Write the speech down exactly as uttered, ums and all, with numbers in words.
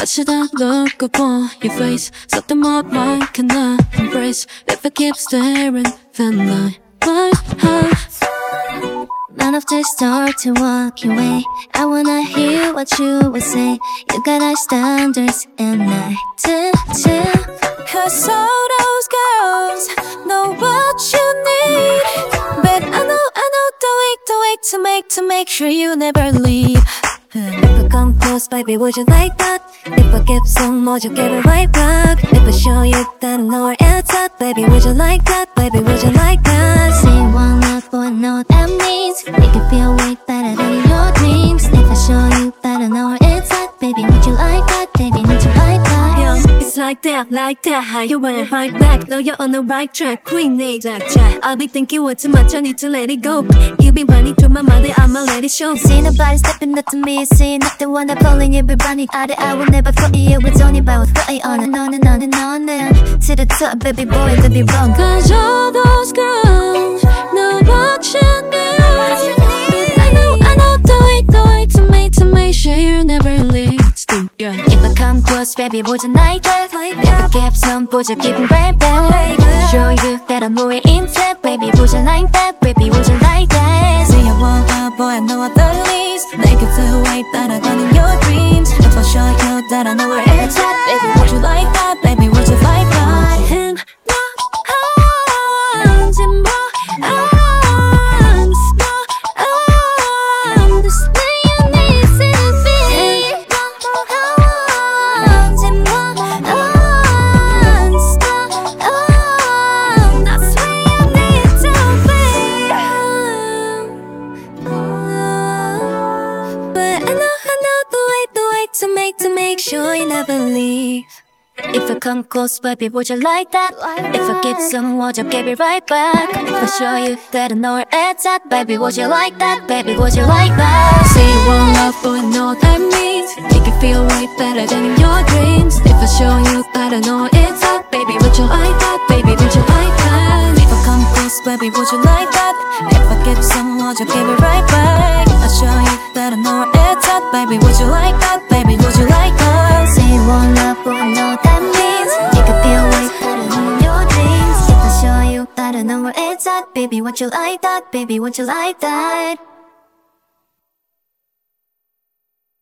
should I look upon your face? Something more I cannot embrace. If I keep staring, then I might have. None of this start to walk your way. I wanna hear what you would say. You got high standards and I do too. Cause all those girls know what you need. But I know, I know the way, the way to make, to make sure you never leave. If I come close, baby, would you like that? If I give some more, you give it right back. If I show you that I know where it's at, baby, would you like that? Baby, would you like that? Say one up, boy, I know what that means. Make it feel way better than in your dreams. If I show you that I know where it's at, baby, would you like that? Baby, would you like that? Yeah, it's like that, like that. How you want it right back? Know you're on the right track. Queen need that track. I'll be thinking way too much, I need to let it go. You've been running through my mind, I'ma let it show. See nobody stepping up to me, see nothing when I'm pulling you, be running out of I will never fight you. It's only about flying on and on and on and on and to the top, baby boy, to be wrong. Cause all those girls know what you need. I know, I know the way, the way to make, to make sure you never leave. Still, yeah. If I come close, baby, would you like that? If I give some, would you give it right back? Show you that I'm more into, baby, would you like that? Baby, would you like that? Say I want a boy, I know what the least. Make it feel way better than in your dreams. If I show you that I know where it's at, baby, would you like that? Baby, would you like that? And more arms and more arms, more arms. This way you need to be. More arms and more arms, more arms. That's where you need to be. But I know, I know the way, the way to make, to make sure you never leave. If I come close, baby, would you like that? If I give some, would you give it right back? If I show you that I know where it's at, baby, would you like that? Baby, would you like that? Say you want love, but I know what that means. Make it feel way better than in your dreams. If I show you that I know it's up, baby, would you like that? Baby, would you like that? If I come close, baby, would you like that? If I give some, would you give it right back? If I show you that I know where it's at, baby, would you like that? Baby, would you like that? Say you want love, but I know what that means. Make it feel way better than in your dreams. If I show you that I know where it's at, baby, would you like that? Baby, would you like that?